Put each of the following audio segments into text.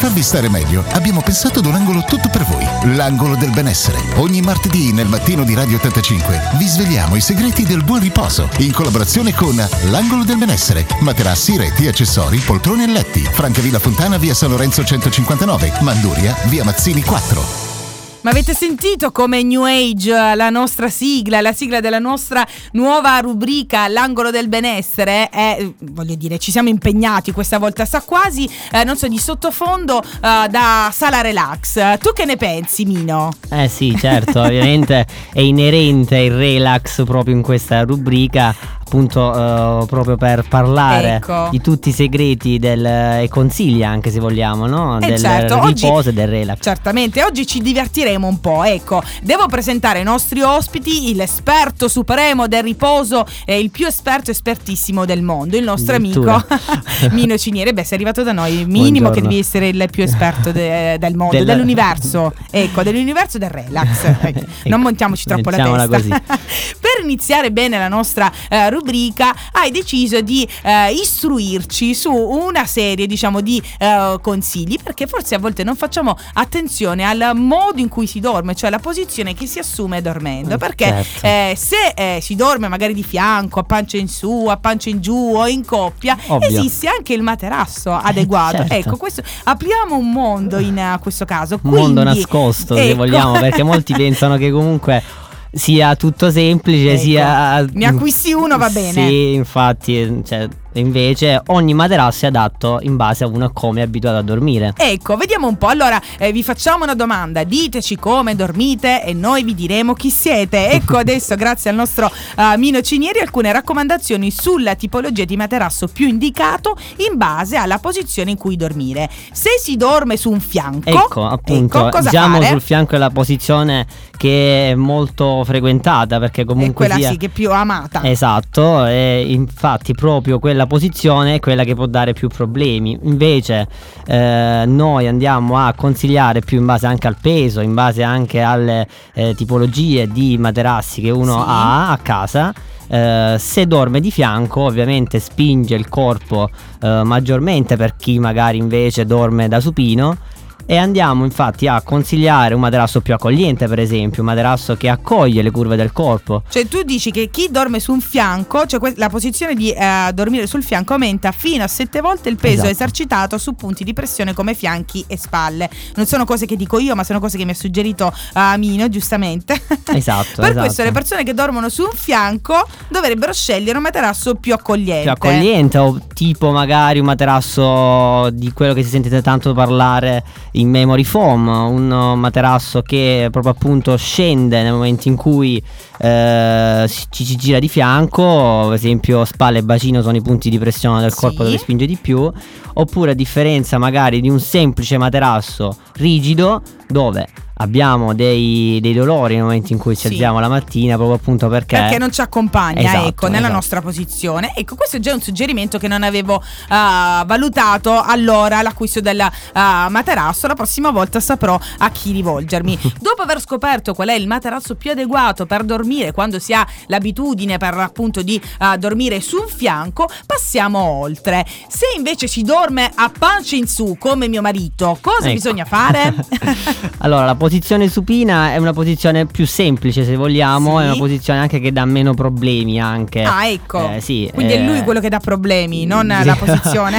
farvi stare meglio, abbiamo pensato ad un angolo tutto per voi, l'angolo del benessere. Ogni martedì nel mattino di Radio 85 vi svegliamo i segreti del buon riposo, in collaborazione con l'angolo del benessere. Materassi, reti, accessori, poltrone e letti. Francavilla Fontana, via San Lorenzo 159, Manduria, via Mazzini 4. Ma avete sentito come New Age, la nostra sigla, la sigla della nostra nuova rubrica, l'angolo del benessere, voglio dire, ci siamo impegnati questa volta, sta quasi, non so, di sottofondo da sala relax. Tu che ne pensi, Mino? Sì, certo, ovviamente è inerente il relax proprio in questa rubrica, appunto proprio per parlare di tutti i segreti e consigli anche, se vogliamo, no? Del riposo oggi, e del relax. Certamente, oggi ci divertiremo un po', ecco. Devo presentare i nostri ospiti, l'esperto supremo del riposo, il più espertissimo del mondo, il nostro amico Mino Cinieri. Beh, sei arrivato da noi, minimo. Buongiorno. Che devi essere il più esperto del mondo, dell'universo, ecco, dell'universo del relax. Non montiamoci troppo la testa. Così. Per iniziare bene la nostra rubrica, hai deciso di istruirci su una serie, diciamo, di consigli, perché forse a volte non facciamo attenzione al modo in cui si dorme, cioè la posizione che si assume dormendo, perché se si dorme magari di fianco, a pancia in su, a pancia in giù o in coppia, esiste anche il materasso adeguato. Certo. Ecco, questo apriamo un mondo in questo caso. Un mondo nascosto, se vogliamo, perché molti pensano che comunque sia tutto semplice, sia ne acquisti uno, va bene. Sì, infatti, cioè, invece ogni materasso è adatto in base a uno come è abituato a dormire. Ecco, vediamo un po'. Allora, vi facciamo una domanda: diteci come dormite e noi vi diremo chi siete. Ecco, adesso, grazie al nostro Mino Cinieri, alcune raccomandazioni sulla tipologia di materasso più indicato in base alla posizione in cui dormire. Se si dorme su un fianco, ecco, appunto, cosa diciamo fare? Sul fianco è la posizione che è molto frequentata, perché comunque è quella sì che è più amata. Esatto, e infatti proprio quella posizione è quella che può dare più problemi. Invece noi andiamo a consigliare più in base anche al peso, in base anche alle tipologie di materassi che uno ha a casa. Se dorme di fianco, ovviamente spinge il corpo maggiormente per chi magari invece dorme da supino, e andiamo infatti a consigliare un materasso più accogliente, per esempio un materasso che accoglie le curve del corpo. Cioè tu dici che chi dorme su un fianco, cioè la posizione di dormire sul fianco, aumenta fino a 7 volte il peso esercitato su punti di pressione come fianchi e spalle. Non sono cose che dico io, ma sono cose che mi ha suggerito Mino, giustamente. Esatto. Per questo le persone che dormono su un fianco dovrebbero scegliere un materasso più accogliente. Più accogliente, o tipo magari un materasso di quello che si sentite tanto parlare in memory foam, un materasso che proprio appunto scende nel momento in cui ci gira di fianco. Per esempio spalle e bacino sono i punti di pressione del corpo dove spinge di più. Oppure, a differenza magari di un semplice materasso rigido, dove abbiamo dei dolori nel momento in cui ci alziamo la mattina, proprio appunto perché non ci accompagna, nella nostra posizione. Ecco, questo è già un suggerimento che non avevo valutato allora l'acquisto del materasso. La prossima volta saprò a chi rivolgermi. Dopo aver scoperto qual è il materasso più adeguato per dormire quando si ha l'abitudine per appunto di dormire su un fianco, passiamo oltre. Se invece si dorme a pancia in su come mio marito, cosa bisogna fare? Allora, la posizione supina è una posizione più semplice, se vogliamo, è una posizione anche che dà meno problemi anche. Ah, ecco. Quindi è lui quello che dà problemi, non la posizione.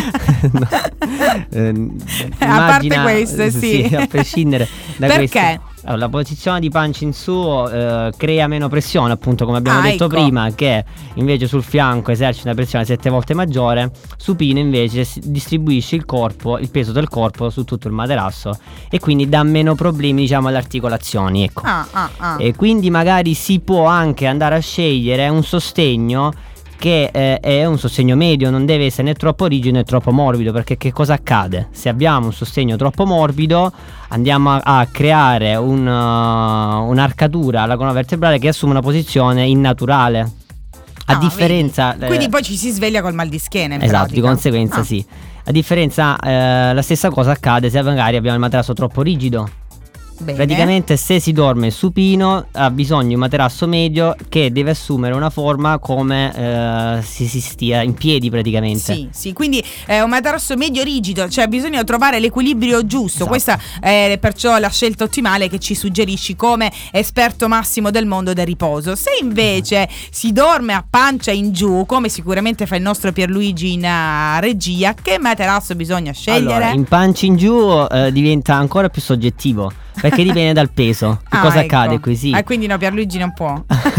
A parte questo, a prescindere da perché? Questo. Allora, la posizione di pancia in su crea meno pressione, appunto, come abbiamo detto prima, che invece sul fianco esercita una pressione 7 volte maggiore. Supino invece distribuisce il peso del corpo su tutto il materasso, e quindi dà meno problemi, diciamo, alle articolazioni, ecco. E quindi magari si può anche andare a scegliere un sostegno che è un sostegno medio, non deve essere né troppo rigido né troppo morbido, perché che cosa accade? Se abbiamo un sostegno troppo morbido, andiamo a creare un'arcatura alla colonna vertebrale che assume una posizione innaturale. A differenza, quindi poi ci si sveglia col mal di schiena, di conseguenza A differenza, la stessa cosa accade se magari abbiamo il materasso troppo rigido. Bene. Praticamente se si dorme supino ha bisogno di un materasso medio che deve assumere una forma come si stia in piedi praticamente. Sì, quindi è un materasso medio rigido, cioè bisogna trovare l'equilibrio giusto. Esatto. Questa è perciò la scelta ottimale che ci suggerisci come esperto massimo del mondo del riposo. Se invece si dorme a pancia in giù, come sicuramente fa il nostro Pierluigi in regia, che materasso bisogna scegliere? Allora, in pancia in giù diventa ancora più soggettivo, perché dipende dal peso. Che cosa accade qui? Sì. Quindi no, Pierluigi non può.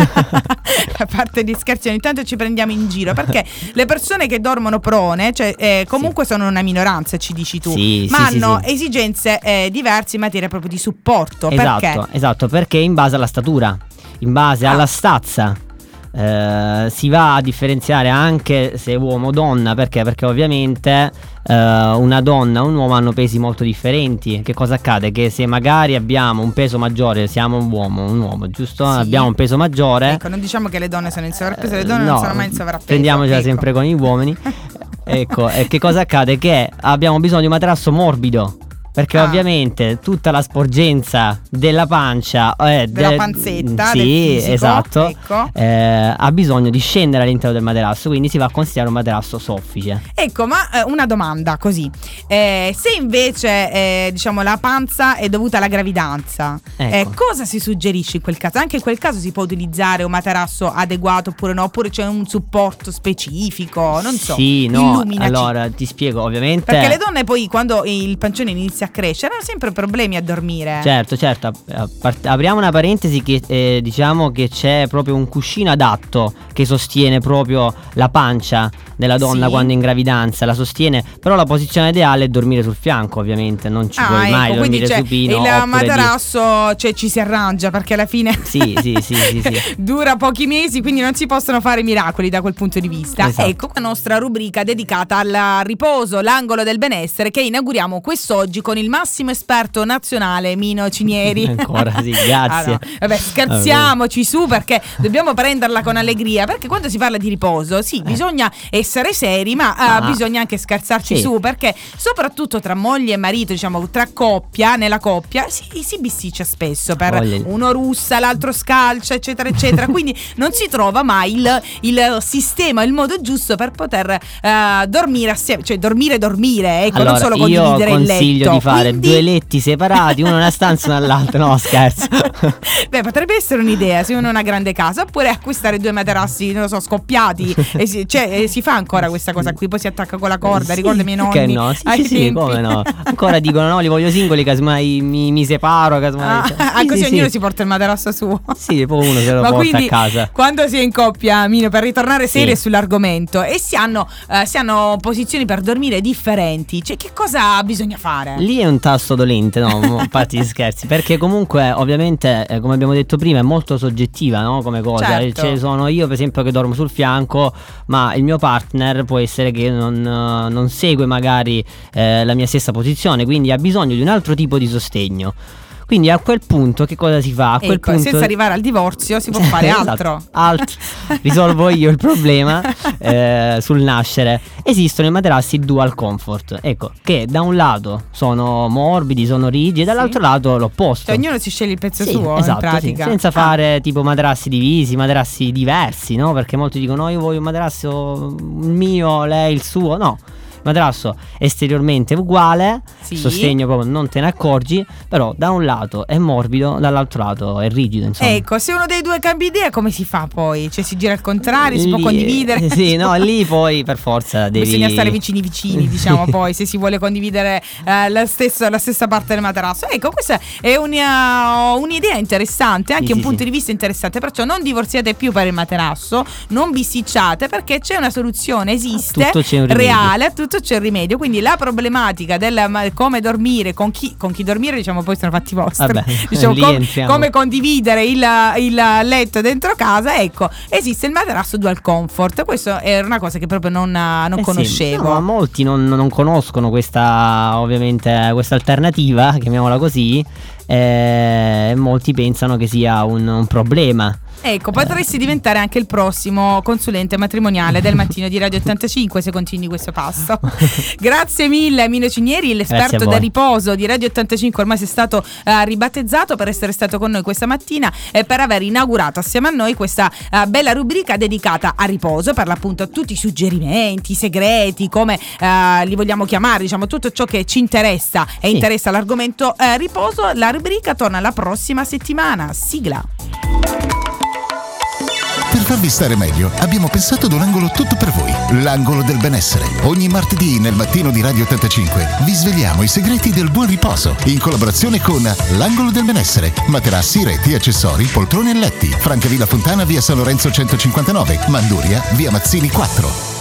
A parte gli scherzi, ogni tanto ci prendiamo in giro, perché le persone che dormono prone, cioè comunque sono una minoranza, ci dici tu, ma hanno esigenze diverse in materia proprio di supporto. Esatto, perché in base alla statura, in base alla stazza si va a differenziare anche se uomo o donna. Perché ovviamente una donna e un uomo hanno pesi molto differenti. Che cosa accade? Che se magari abbiamo un peso maggiore, siamo un uomo, giusto? Sì. Abbiamo un peso maggiore. Ecco, non diciamo che le donne sono in sovrappeso, le donne non sono mai in sovrappeso. Prendiamocela sempre con gli uomini. Ecco, e che cosa accade? Che abbiamo bisogno di un materasso morbido. Perché ovviamente tutta la sporgenza della pancia della panzetta, sì, del fisico, esatto, ecco. Ha bisogno di scendere all'interno del materasso, quindi si va a considerare un materasso soffice. Ecco, ma una domanda così, se invece diciamo la panza è dovuta alla gravidanza, ecco. Cosa si suggerisce in quel caso? Anche in quel caso si può utilizzare un materasso adeguato oppure no? Oppure c'è un supporto specifico? Non so. Sì, no, illuminaci. allora ti spiego ovviamente. Perché le donne poi quando il pancione inizia a crescere hanno sempre problemi a dormire. Certo, apriamo una parentesi che diciamo che c'è proprio un cuscino adatto che sostiene proprio la pancia della donna quando è in gravidanza, la sostiene, però la posizione ideale è dormire sul fianco, ovviamente non ci puoi mai dormire supino. Il materasso ci si arrangia, perché alla fine sì. dura pochi mesi, quindi non si possono fare miracoli da quel punto di vista. Esatto. Ecco la nostra rubrica dedicata al riposo, l'angolo del benessere, che inauguriamo quest'oggi con il massimo esperto nazionale Mino Cinieri. Ancora sì, grazie. No. Vabbè, scherziamoci su, perché dobbiamo prenderla con allegria, perché quando si parla di riposo bisogna essere seri, ma bisogna anche scherzarci su, perché soprattutto tra moglie e marito, diciamo tra coppia, nella coppia si bisticcia spesso per uno russa, l'altro scalcia, eccetera eccetera. Quindi non si trova mai il sistema, il modo giusto per poter dormire assieme, cioè dormire, ecco, allora, non solo condividere il letto. Io consiglio di fare 2 letti separati, uno nella stanza e uno nell'altra. No, scherzo. Beh, potrebbe essere un'idea se uno ha una grande casa, oppure acquistare 2 materassi, non lo so, scoppiati. Si fa ancora questa cosa qui, poi si attacca con la corda, ricordo i miei nonni. Che no? Sì, come no? Ancora dicono no, li voglio singoli, casomai mi separo, casomai. Così ognuno si porta il materasso suo. Sì, poi uno se lo porta a casa. Quando si è in coppia, Mino, per ritornare serie sull'argomento, e si hanno posizioni per dormire differenti, cioè che cosa bisogna fare? Lì è un tasto dolente, no? A parte gli scherzi, perché comunque ovviamente come abbiamo detto prima è molto soggettiva, no? Come cosa, certo. Sono io per esempio che dormo sul fianco, ma il mio partner può essere che non segue magari la mia stessa posizione, quindi ha bisogno di un altro tipo di sostegno. Quindi a quel punto che cosa si fa? A quel punto, senza arrivare al divorzio, si può fare altro. Risolvo io il problema sul nascere. Esistono i materassi dual comfort, ecco, che da un lato sono morbidi, sono rigidi, e dall'altro lato l'opposto. Cioè ognuno si sceglie il pezzo suo, in pratica. Senza fare tipo materassi divisi, materassi diversi, no? Perché molti dicono no, io voglio un materasso il mio, lei il suo. No, materasso esteriormente uguale, sostegno proprio non te ne accorgi, però da un lato è morbido, dall'altro lato è rigido, insomma. Ecco, se uno dei due cambia idea, come si fa poi? Cioè si gira al contrario, si può condividere? Sì, no, lì poi per forza bisogna stare vicini, diciamo, poi se si vuole condividere la stessa parte del materasso. Ecco, questa è un'idea interessante, anche un punto di vista interessante, perciò non divorziate più per il materasso, non bisticciate, perché c'è una soluzione, esiste, reale, a tutto c'è il rimedio. Quindi la problematica del come dormire, con chi dormire, diciamo, poi sono fatti vostri. Vabbè, diciamo, come condividere il letto dentro casa, ecco, esiste il materasso dual comfort. Questo è una cosa che proprio non conoscevo. No, ma molti non conoscono questa, ovviamente, questa alternativa, chiamiamola così. molti pensano che sia un problema. Ecco, potresti diventare anche il prossimo consulente matrimoniale del mattino di Radio 85 se continui questo passo. Grazie mille a Mino Cinieri, l'esperto del riposo di Radio 85, ormai sei stato ribattezzato, per essere stato con noi questa mattina e per aver inaugurato assieme a noi questa bella rubrica dedicata a riposo, per l'appunto a tutti i suggerimenti, i segreti, come li vogliamo chiamare, diciamo tutto ciò che ci interessa e interessa l'argomento riposo. La rubrica torna la prossima settimana. Sigla. Per farvi stare meglio abbiamo pensato ad un angolo tutto per voi, l'angolo del benessere. Ogni martedì nel mattino di Radio 85 vi svegliamo i segreti del buon riposo in collaborazione con l'angolo del benessere. Materassi, reti, accessori, poltrone e letti. Francavilla Fontana, via San Lorenzo 159, Manduria, via Mazzini 4.